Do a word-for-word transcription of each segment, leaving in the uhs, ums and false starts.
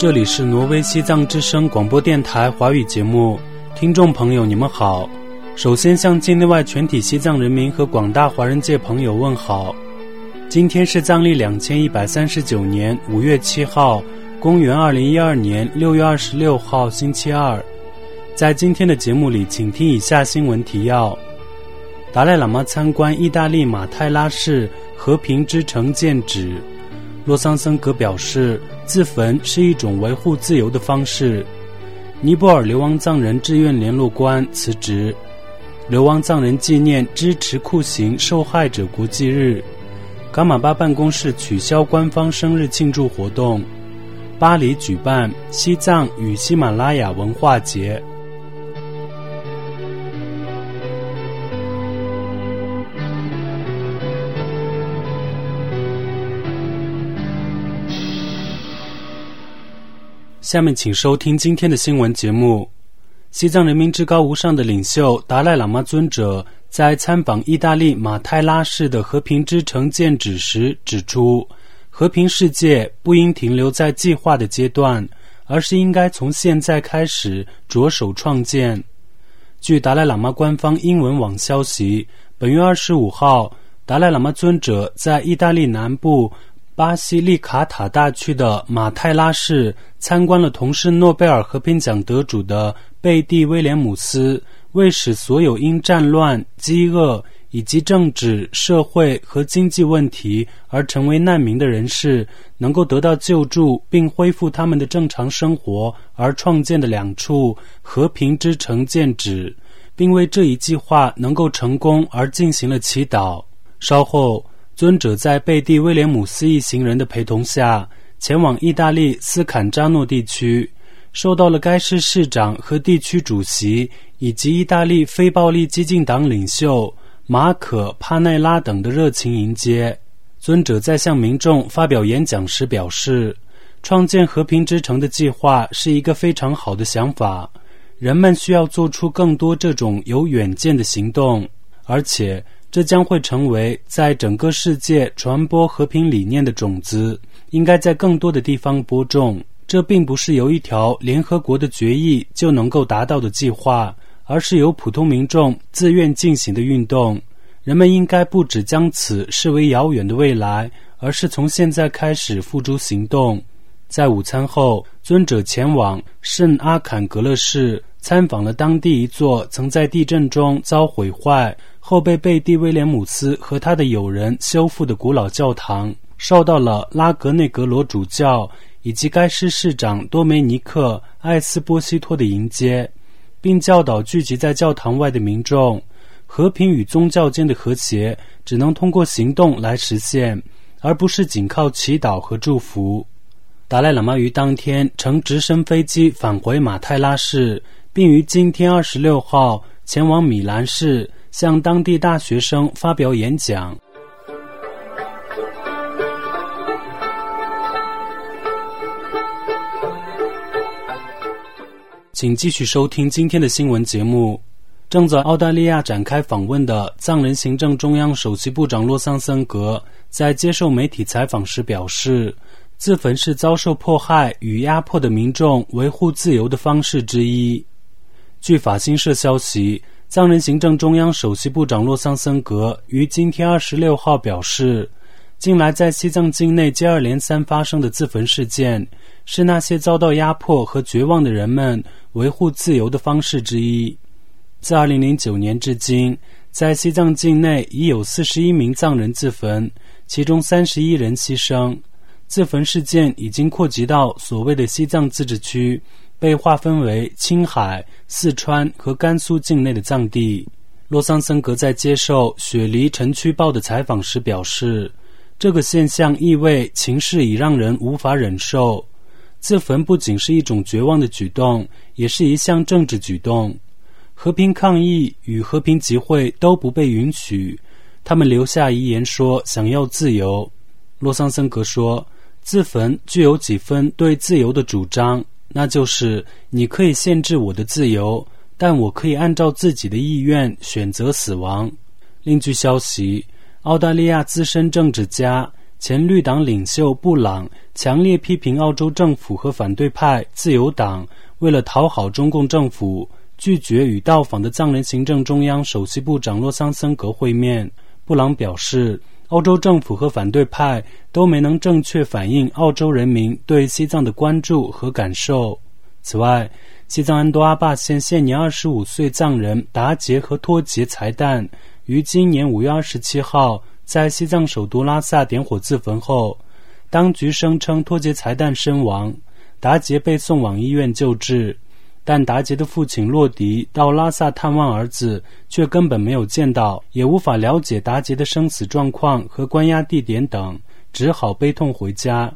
这里是挪威西藏之声广播电台华语节目，听众朋友你们好。首先向境内外全体西藏人民和广大华人界朋友问好。今天是藏历两千一百三十九年五月七号，公元二零一二年六月二十六号星期二。在今天的节目里，请听以下新闻提要：达赖喇嘛参观意大利马泰拉市和平之城建址。洛桑森格表示，自焚是一种维护自由的方式。尼泊尔流亡藏人志愿联络官辞职。流亡藏人纪念支持酷刑受害者国际日。噶玛巴办公室取消官方生日庆祝活动。巴黎举办西藏与喜马拉雅文化节。下面请收听今天的新闻节目。西藏人民至高无上的领袖达赖喇嘛尊者在参访意大利马泰拉市的和平之城建址时指出，和平世界不应停留在计划的阶段，而是应该从现在开始着手创建。据达赖喇嘛官方英文网消息，本月二十五号，达赖喇嘛尊者在意大利南部巴西利卡塔大区的马泰拉市参观了同是诺贝尔和平奖得主的贝蒂威廉姆斯，为使所有因战乱、饥饿以及政治、社会和经济问题而成为难民的人士能够得到救助并恢复他们的正常生活而创建的两处和平之城建址，并为这一计划能够成功而进行了祈祷。稍后，尊者在贝蒂威廉姆斯一行人的陪同下前往意大利斯坎扎诺地区，受到了该市市长和地区主席以及意大利非暴力激进党领袖马可帕奈拉等的热情迎接。尊者在向民众发表演讲时表示，创建和平之城的计划是一个非常好的想法，人们需要做出更多这种有远见的行动，而且这将会成为在整个世界传播和平理念的种子，应该在更多的地方播种。这并不是由一条联合国的决议就能够达到的计划，而是由普通民众自愿进行的运动。人们应该不只将此视为遥远的未来，而是从现在开始付诸行动。在午餐后，尊者前往圣阿坎格勒市，参访了当地一座曾在地震中遭毁坏后被贝蒂威廉姆斯和他的友人修复的古老教堂，受到了拉格内格罗主教以及该市市长多梅尼克·艾斯波西托的迎接，并教导聚集在教堂外的民众，和平与宗教间的和谐只能通过行动来实现，而不是仅靠祈祷和祝福。达赖喇嘛于当天乘直升飞机返回马泰拉市，并于今天二十六号前往米兰市，向当地大学生发表演讲。请继续收听今天的新闻节目。正在澳大利亚展开访问的藏人行政中央首席部长洛桑森格在接受媒体采访时表示，自焚是遭受迫害与压迫的民众维护自由的方式之一。据法新社消息，藏人行政中央首席部长洛桑森格于今天二十六号表示，近来在西藏境内接二连三发生的自焚事件，是那些遭到压迫和绝望的人们维护自由的方式之一。自二零零九年至今，在西藏境内已有四十一名藏人自焚，其中三十一人牺牲。自焚事件已经扩及到所谓的西藏自治区，被划分为青海、四川和甘肃境内的藏地。洛桑森格在接受雪梨晨区报的采访时表示，这个现象意味情势已让人无法忍受。自焚不仅是一种绝望的举动，也是一项政治举动。和平抗议与和平集会都不被允许，他们留下遗言说想要自由。洛桑森格说，自焚具有几分对自由的主张，那就是你可以限制我的自由，但我可以按照自己的意愿选择死亡。另据消息，澳大利亚资深政治家、 前绿党领袖布朗强烈批评澳洲政府和反对派自由党为了讨好中共政府，拒绝与到访的藏人行政中央首席部长洛桑森格会面。布朗表示，澳洲政府和反对派都没能正确反映澳洲人民对西藏的关注和感受。此外，西藏安多阿坝县现年二十五岁藏人达杰和托杰才旦于今年五月二十七号在西藏首都拉萨点火自焚后，当局声称托杰才旦身亡，达杰被送往医院救治，但达杰的父亲洛迪到拉萨探望儿子，却根本没有见到，也无法了解达杰的生死状况和关押地点等，只好悲痛回家。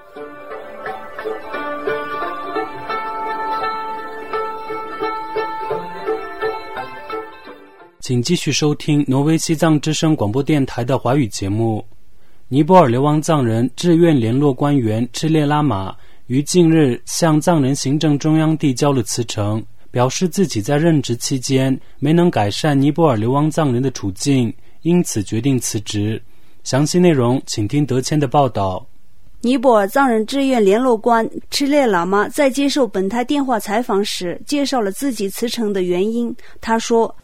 请继续收听挪威西藏之声广播电台的华语节目。尼泊尔流亡藏人志愿联络官员赤列拉玛于近日向藏人行政中央递交了辞呈，表示自己在任职期间没能改善尼泊尔流亡藏人的处境，因此决定辞职。详细内容请听德谦的报道。 尼泊尔藏人志愿联络官赤列喇嘛在接受本台电话采访时介绍了自己辞呈的原因。他说，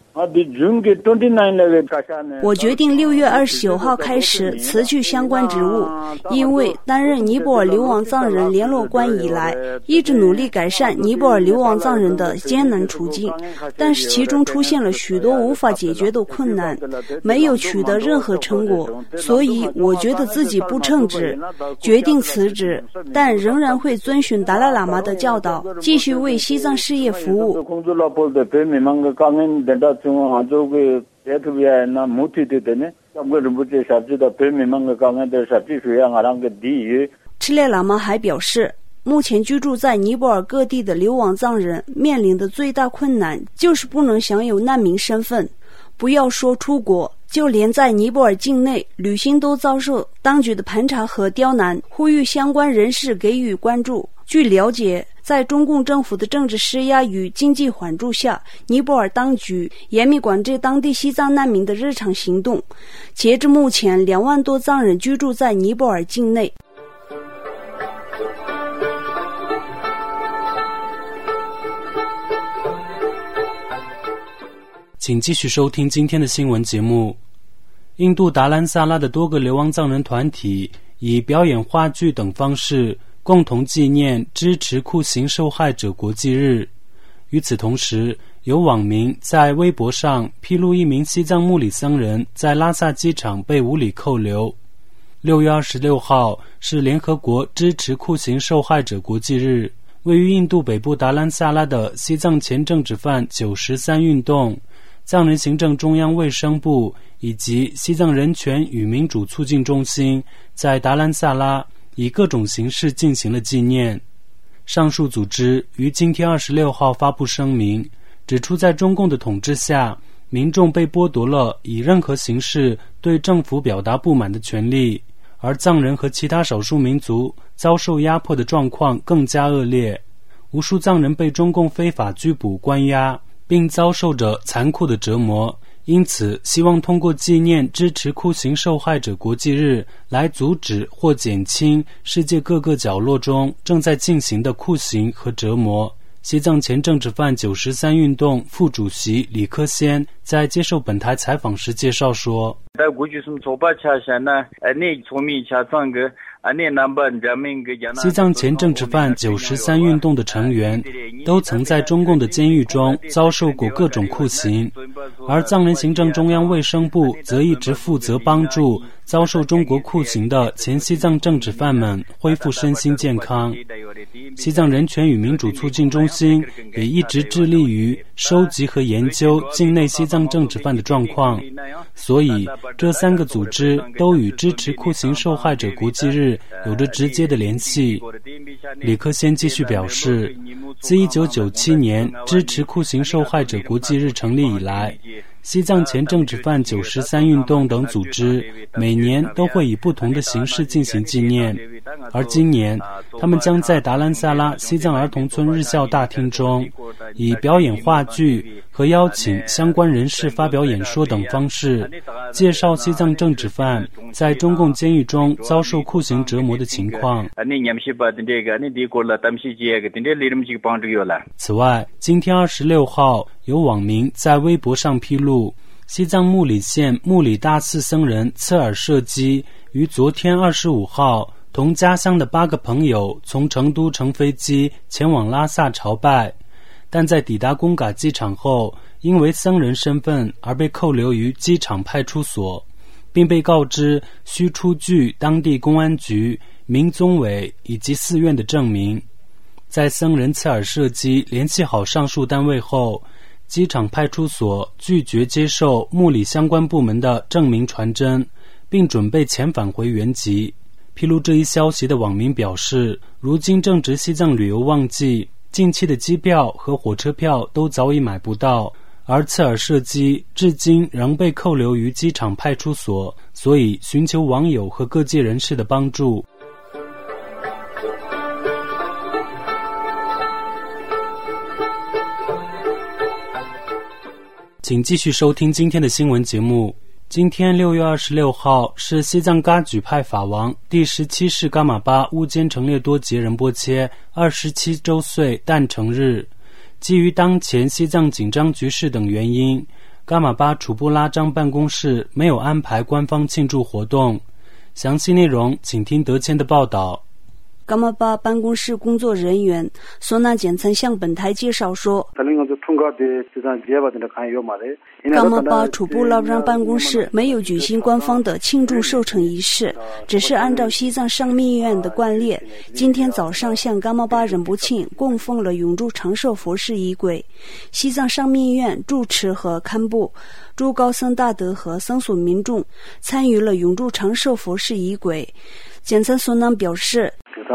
我决定六月二十九号开始辞去相关职务，因为担任尼泊尔流亡藏人联络官以来，一直努力改善尼泊尔流亡藏人的艰难处境，但是其中出现了许多无法解决的困难，没有取得任何成果，所以我觉得自己不称职，决定辞职，但仍然会遵循达赖喇嘛的教导，继续为西藏事业服务。赤列喇嘛还表示，目前居住在尼泊尔各地的流亡藏人面临的最大困难就是不能享有难民身份，不要说出国，就连在尼泊尔境内旅行都遭受当局的盘查和刁难，呼吁相关人士给予关注。据了解，在中共政府的政治施压与经济援助下，尼泊尔当局严密管制当地西藏难民的日常行动。截至目前，两万多藏人居住在尼泊尔境内。 请继续收听今天的新闻节目。印度达兰萨拉的多个流亡藏人团体以表演话剧等方式共同纪念支持酷刑受害者国际日。与此同时，有网民在微博上披露一名西藏穆里僧人在拉萨机场被无理扣留。六月二十六号是联合国支持酷刑受害者国际日，位于印度北部达兰萨拉的西藏前政治犯九十三运动、藏人行政中央卫生部以及西藏人权与民主促进中心在达兰萨拉以各种形式进行了纪念。上述组织于今天二十六号发布声明，指出在中共的统治下，民众被剥夺了以任何形式对政府表达不满的权利，而藏人和其他少数民族遭受压迫的状况更加恶劣。无数藏人被中共非法拘捕关押，并遭受着残酷的折磨。因此，希望通过纪念支持酷刑受害者国际日来阻止或减轻世界各个角落中正在进行的酷刑和折磨。西藏前政治犯九十三运动副主席李克先在接受本台采访时介绍说，西藏前政治犯九十三运动的成员都曾在中共的监狱中遭受过各种酷刑，而藏人行政中央卫生部则一直负责帮助遭受中国酷刑的前西藏政治犯们恢复身心健康。西藏人权与民主促进中心也一直致力于收集和研究境内西藏政治犯的状况，所以这三个组织都与支持酷刑受害者国际日有着直接的联系。李克先继续表示，自一九九七年支持酷刑受害者国际日成立以来，西藏前政治犯九十三运动等组织每年都会以不同的形式进行纪念。 而今年他们将在达兰萨拉西藏儿童村日校大厅中以表演话剧和邀请相关人士发表演说等方式介绍西藏政治犯在中共监狱中遭受酷刑折磨的情况。此外，今天二十六号有网民在微博上披露，西藏木里县木里大寺僧人策尔舍基于昨天二十五号同家乡的八个朋友从成都乘飞机前往拉萨朝拜，但在抵达贡嘎机场后，因为僧人身份而被扣留于机场派出所，并被告知需出具当地公安局、民宗委以及寺院的证明。在僧人策尔舍基联系好上述单位后，机场派出所拒绝接受木里相关部门的证明传真，并准备遣返回原籍。披露这一消息的网民表示，如今正值西藏旅游旺季，近期的机票和火车票都早已买不到，而策尔舍基至今仍被扣留于机场派出所，所以寻求网友和各界人士的帮助。请继续收听今天的新闻节目。今天六月二十六号是西藏噶举派法王第十七世噶玛巴乌坚成列多杰仁波切二十七周岁诞辰日。基于当前西藏紧张局势等原因，噶玛巴楚布拉章办公室没有安排官方庆祝活动。详细内容请听德谦的报道。 噶玛巴办公室工作人员索纳简曾向本台介绍说，噶玛巴楚布拉章办公室没有举行官方的庆祝寿辰仪式，只是按照西藏上密院的惯例，今天早上向噶玛巴仁波切供奉了永驻长寿佛事仪轨。西藏上密院住持和堪布、诸高僧大德和僧俗民众参与了永驻长寿佛事仪轨。简曾索南表示，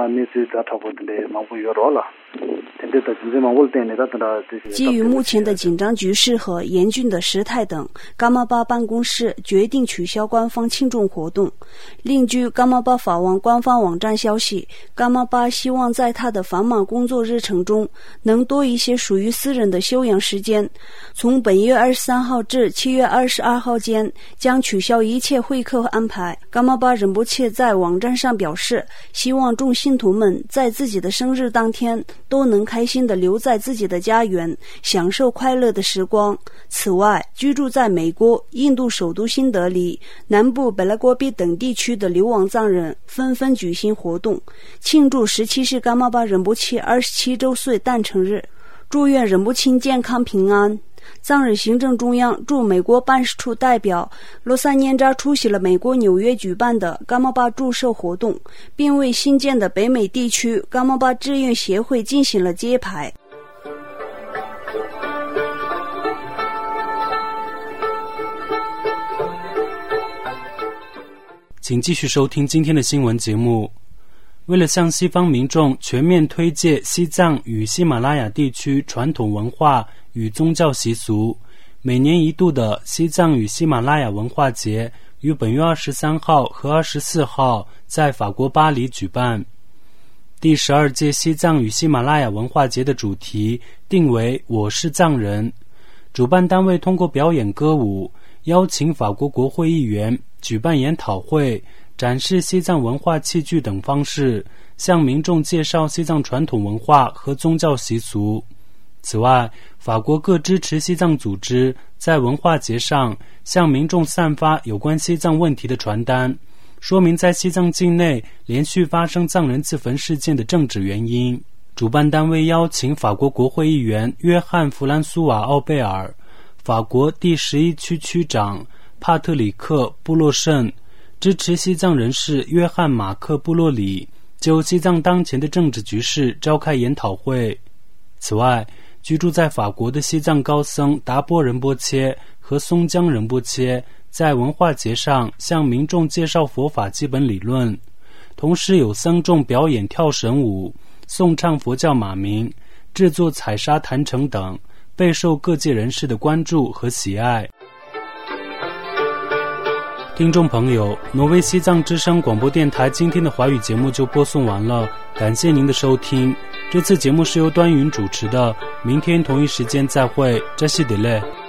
基于目前的紧张局势和严峻的时态等，噶玛巴办公室决定取消官方庆祝活动。另据噶玛巴法王官方网站消息，噶玛巴希望在他的繁忙工作日程中能多一些属于私人的休养时间。从本月二十三号至七月二十二号间将取消一切会客安排。噶玛巴仁波切在网站上表示，希望众信徒们在自己的生日当天都能开心地留在自己的家园，享受快乐的时光。此外，居住在美国、印度首都新德里、南部北拉戈壁等地区的流亡藏人纷纷举行活动，庆祝十七世噶玛巴仁波切二十七周岁诞辰日，祝愿仁波切健康平安。藏日行政中央驻美国办事处代表罗萨念扎出席了美国纽约举办的噶玛巴祝寿活动，并为新建的北美地区噶玛巴志愿协会进行了揭牌。 请继续收听今天的新闻节目。为了向西方民众全面推介西藏与喜马拉雅地区传统文化与宗教习俗，每年一度的西藏与喜马拉雅文化节于本月二十三号和二十四号在法国巴黎举办。第十二届西藏与喜马拉雅文化节的主题定为我是藏人。主办单位通过表演歌舞，邀请法国国会议员举办研讨会，展示西藏文化器具等方式，向民众介绍西藏传统文化和宗教习俗。此外，法国各支持西藏组织在文化节上向民众散发有关西藏问题的传单，说明在西藏境内连续发生藏人自焚事件的政治原因。主办单位邀请法国国会议员约翰·弗兰苏瓦·奥贝尔、法国第十一区区长帕特里克·布洛圣、支持西藏人士约翰·马克·布洛里就西藏当前的政治局势召开研讨会。此外，居住在法国的西藏高僧达波仁波切和松江仁波切在文化节上向民众介绍佛法基本理论，同时有僧众表演跳绳舞、诵唱佛教马鸣、制作彩砂坛城等，备受各界人士的关注和喜爱。 听众朋友，挪威西藏之声广播电台今天的华语节目就播送完了，感谢您的收听。这次节目是由端云主持的，明天同一时间再会，这是 delay。